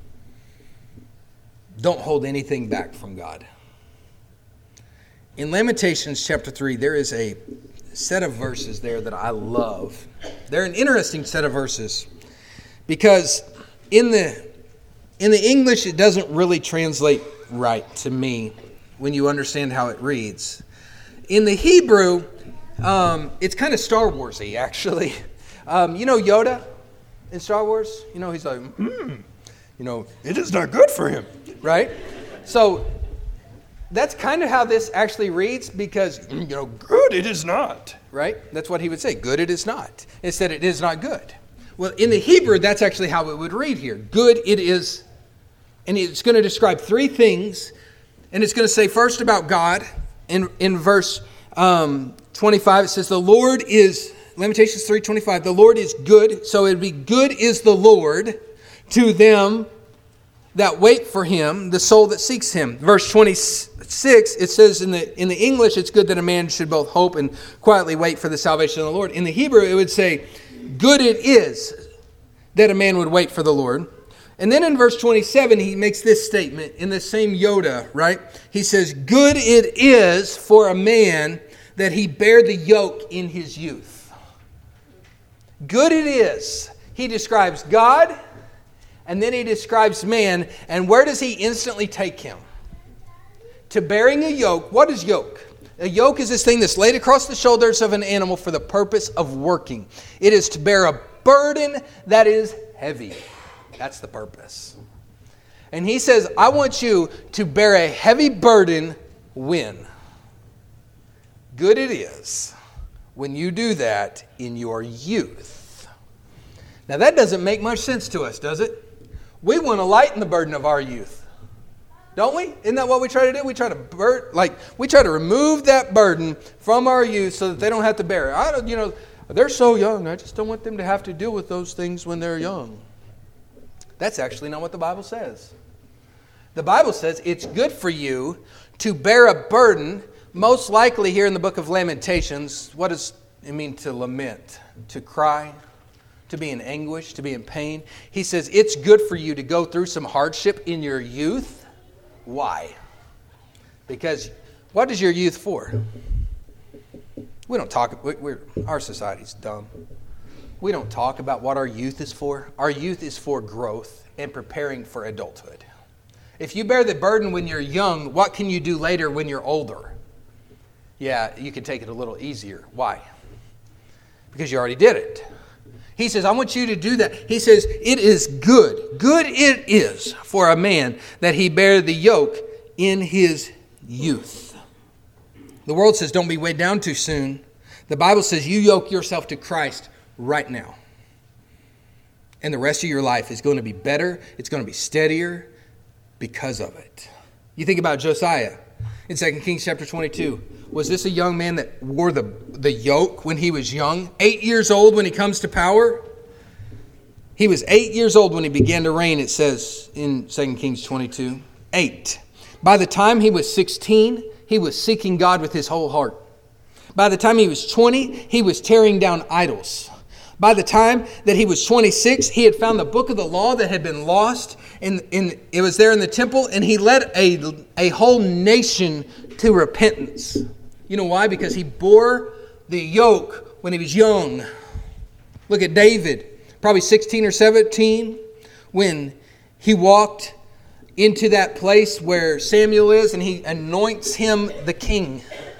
Don't hold anything back from God. In Lamentations chapter three, there is a set of verses there that I love. They're an interesting set of verses because in the in the English it doesn't really translate right to me when you understand how it reads. In the Hebrew, um, it's kind of Star Wars-y, actually. Um, you know Yoda in Star Wars? You know, he's like, hmm, you know, it is not good for him, right? So that's kind of how this actually reads because, you know, good it is not, right? That's what he would say, good it is not. Instead, it is not good. Well, in the Hebrew, that's actually how it would read here. Good it is, and it's going to describe three things, and it's going to say first about God. In, in verse um, twenty-five, it says, the Lord is, Lamentations three twenty-five, the Lord is good, so it would be good is the Lord to them that wait for him, the soul that seeks him. Verse twenty-six, it says in the in the English, it's good that a man should both hope and quietly wait for the salvation of the Lord. In the Hebrew, it would say, good it is that a man would wait for the Lord. And then in verse twenty-seven, he makes this statement in the same Yoda, right? He says, good it is for a man that he bear the yoke in his youth. Good it is. He describes God, and then he describes man. And where does he instantly take him? To bearing a yoke. What is yoke? A yoke is this thing that's laid across the shoulders of an animal for the purpose of working. It is to bear a burden that is heavy. That's the purpose. And he says, I want you to bear a heavy burden when? Good it is when you do that in your youth. Now that doesn't make much sense to us, does it? We want to lighten the burden of our youth. Don't we? Isn't that what we try to do? We try to bur- like we try to remove that burden from our youth so that they don't have to bear it. I don't, you know, they're so young. I just don't want them to have to deal with those things when they're young. That's actually not what the Bible says. The Bible says it's good for you to bear a burden. Most likely here in the book of Lamentations, what does it mean to lament? To cry? To be in anguish? To be in pain? He says it's good for you to go through some hardship in your youth. Why? Because what is your youth for? We don't talk, we're, our society's dumb. We don't talk about what our youth is for. Our youth is for growth and preparing for adulthood. If you bear the burden when you're young, what can you do later when you're older? Yeah, you can take it a little easier. Why? Because you already did it. He says, I want you to do that. He says, it is good. Good it is for a man that he bear the yoke in his youth. The world says, don't be weighed down too soon. The Bible says, you yoke yourself to Christ right now. And the rest of your life is going to be better. It's going to be steadier because of it. You think about Josiah in Second Kings chapter twenty-two. Was this a young man that wore the, the yoke when he was young? Eight years old when he comes to power? He was eight years old when he began to reign, it says in Second Kings twenty-two. Eight. By the time he was sixteen, he was seeking God with his whole heart. By the time he was twenty, he was tearing down idols. By the time that he was twenty-six, he had found the book of the law that had been lost. And in, it was there in the temple, and he led a, a whole nation to repentance. You know why? Because he bore the yoke when he was young. Look at David, probably sixteen or seventeen, when he walked into that place where Samuel is, and he anoints him the king.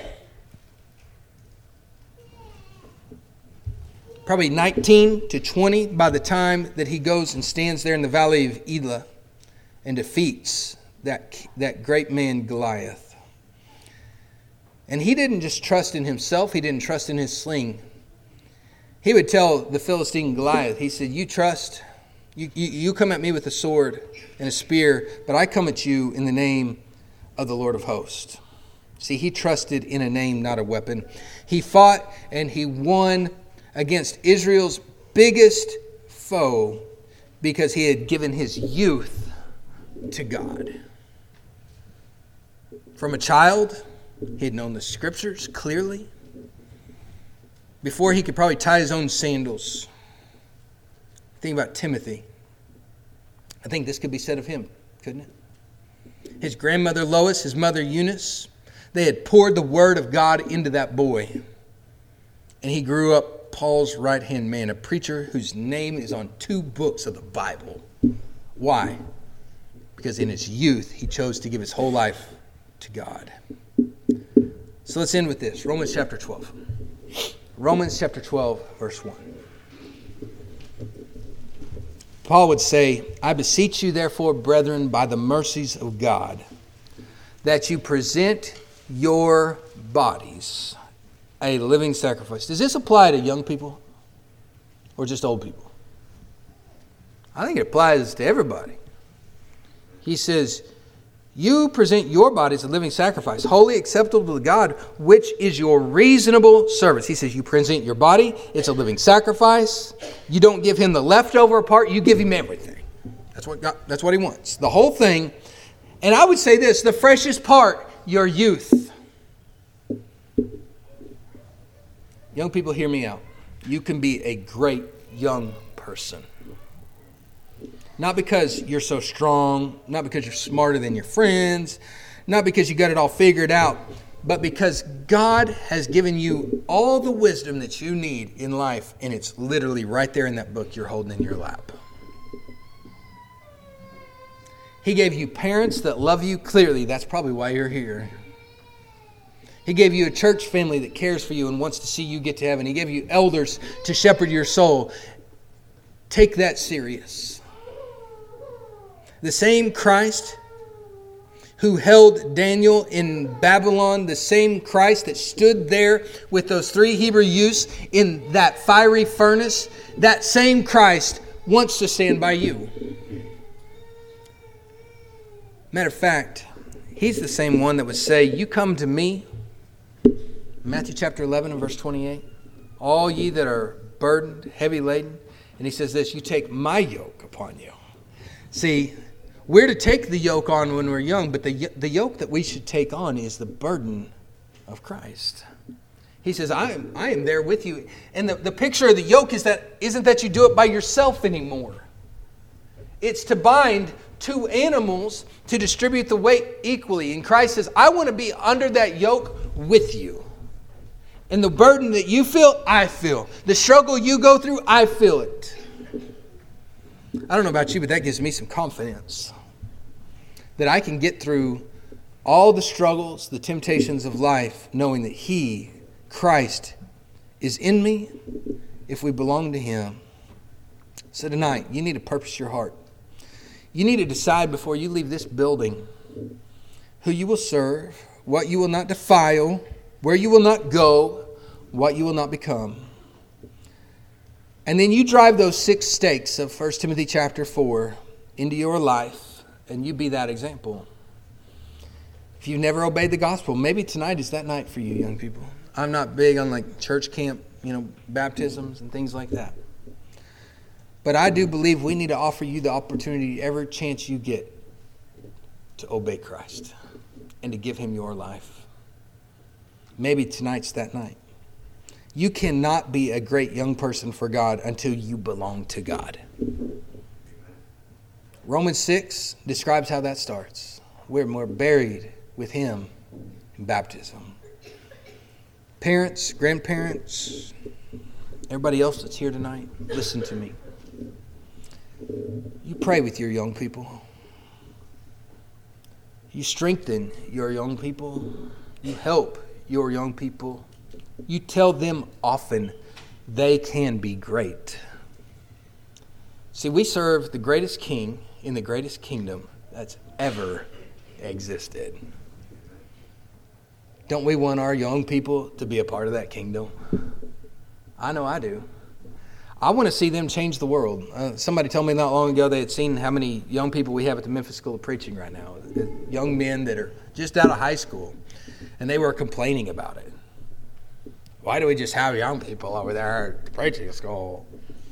Probably nineteen to twenty by the time that he goes and stands there in the valley of Elah and defeats that, that great man Goliath. And he didn't just trust in himself. He didn't trust in his sling. He would tell the Philistine Goliath, he said, you trust, you, you, you come at me with a sword and a spear, but I come at you in the name of the Lord of hosts. See, he trusted in a name, not a weapon. He fought and he won against Israel's biggest foe because he had given his youth to God. From a child, he had known the scriptures clearly. Before he could probably tie his own sandals. Think about Timothy. I think this could be said of him, couldn't it? His grandmother Lois, his mother Eunice, they had poured the word of God into that boy. And he grew up Paul's right-hand man, a preacher whose name is on two books of the Bible. Why? Because in his youth, he chose to give his whole life to God. So let's end with this. Romans chapter twelve. Romans chapter twelve, verse one. Paul would say, I beseech you, therefore, brethren, by the mercies of God, that you present your bodies a living sacrifice. Does this apply to young people or just old people? I think it applies to everybody. He says, you present your bodies a living sacrifice, holy, acceptable to God, which is your reasonable service. He says you present your body, it's a living sacrifice. You don't give him the leftover part, you give him everything. That's what God, that's what he wants. The whole thing. And I would say this, the freshest part, your youth. Young people, hear me out. You can be a great young person. Not because you're so strong, not because you're smarter than your friends, not because you got it all figured out, but because God has given you all the wisdom that you need in life, and it's literally right there in that book you're holding in your lap. He gave you parents that love you clearly. That's probably why you're here. He gave you a church family that cares for you and wants to see you get to heaven. He gave you elders to shepherd your soul. Take that serious. The same Christ who held Daniel in Babylon, the same Christ that stood there with those three Hebrew youths in that fiery furnace, that same Christ wants to stand by you. Matter of fact, he's the same one that would say, you come to me, Matthew chapter eleven and verse twenty-eight, all ye that are burdened, heavy laden, and he says this, you take my yoke upon you. See, we're to take the yoke on when we're young, but the, the yoke that we should take on is the burden of Christ. He says, I am, I am there with you. And the, the picture of the yoke is that, isn't that you do it by yourself anymore. It's to bind two animals to distribute the weight equally. And Christ says, I want to be under that yoke with you. And the burden that you feel, I feel. The struggle you go through, I feel it. I don't know about you, but that gives me some confidence that I can get through all the struggles, the temptations of life, knowing that He, Christ, is in me if we belong to Him. So tonight, you need to purpose your heart. You need to decide before you leave this building who you will serve, what you will not defile, where you will not go, what you will not become. And then you drive those six stakes of First Timothy chapter four into your life, and you be that example. If you've never obeyed the gospel, maybe tonight is that night for you, young people. I'm not big on like church camp, you know, baptisms and things like that. But I do believe we need to offer you the opportunity every chance you get to obey Christ and to give Him your life. Maybe tonight's that night. You cannot be a great young person for God until you belong to God. Romans six describes how that starts. We're more buried with Him in baptism. Parents, grandparents, everybody else that's here tonight, listen to me. You pray with your young people. You strengthen your young people. You help your young people. You tell them often they can be great. See, we serve the greatest king in the greatest kingdom that's ever existed. Don't we want our young people to be a part of that kingdom? I know I do. I want to see them change the world. Uh, somebody told me not long ago they had seen how many young people we have at the Memphis School of Preaching right now. Young men that are just out of high school. And they were complaining about it. Why do we just have young people over there at the preaching school?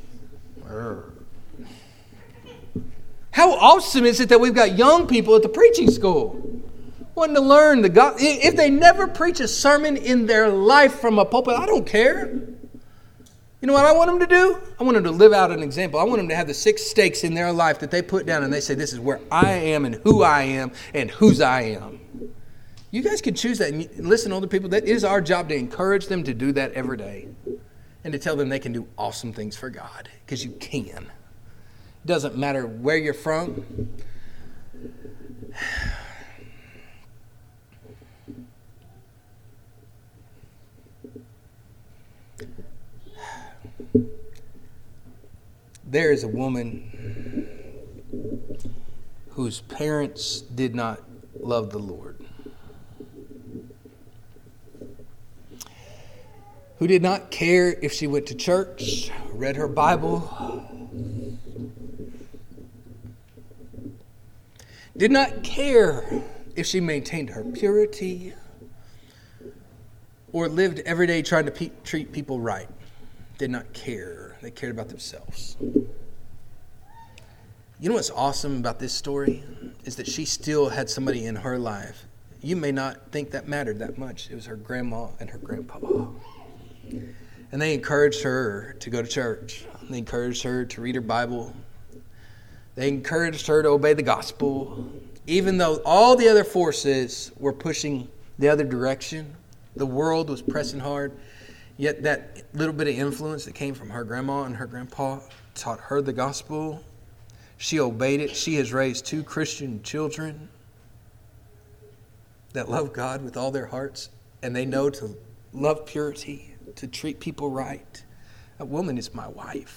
How awesome is it that we've got young people at the preaching school wanting to learn the God? If they never preach a sermon in their life from a pulpit, I don't care. You know what I want them to do? I want them to live out an example. I want them to have the six stakes in their life that they put down and they say, this is where I am and who I am and whose I am. You guys can choose that. And listen, older people, that is our job to encourage them to do that every day and to tell them they can do awesome things for God, because you can. It doesn't matter where you're from. There is a woman whose parents did not love the Lord, who did not care if she went to church, read her Bible, did not care if she maintained her purity or lived every day trying to pe- treat people right. Did not care. They cared about themselves. You know what's awesome about this story is that she still had somebody in her life. You may not think that mattered that much. It was her grandma and her grandpa. And they encouraged her to go to church. They encouraged her to read her Bible. They encouraged her to obey the gospel. Even though all the other forces were pushing the other direction, the world was pressing hard, yet that little bit of influence that came from her grandma and her grandpa taught her the gospel. She obeyed it. She has raised two Christian children that love God with all their hearts, and they know to love purity, to treat people right. That woman is my wife.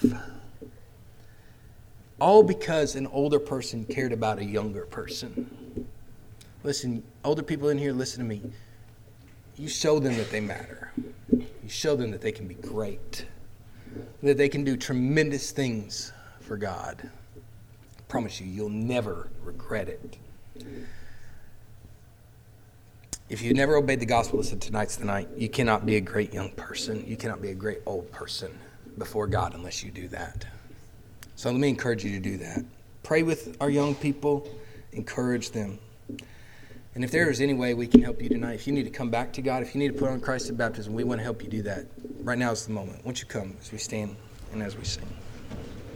All because an older person cared about a younger person. Listen, older people in here, listen to me. You show them that they matter. You show them that they can be great. That they can do tremendous things for God. I promise you, you'll never regret it. If you've never obeyed the gospel, listen, tonight's the night. You cannot be a great young person. You cannot be a great old person before God unless you do that. So let me encourage you to do that. Pray with our young people. Encourage them. And if there is any way we can help you tonight, if you need to come back to God, if you need to put on Christ in baptism, we want to help you do that. Right now is the moment. Won't you come as we stand and as we sing.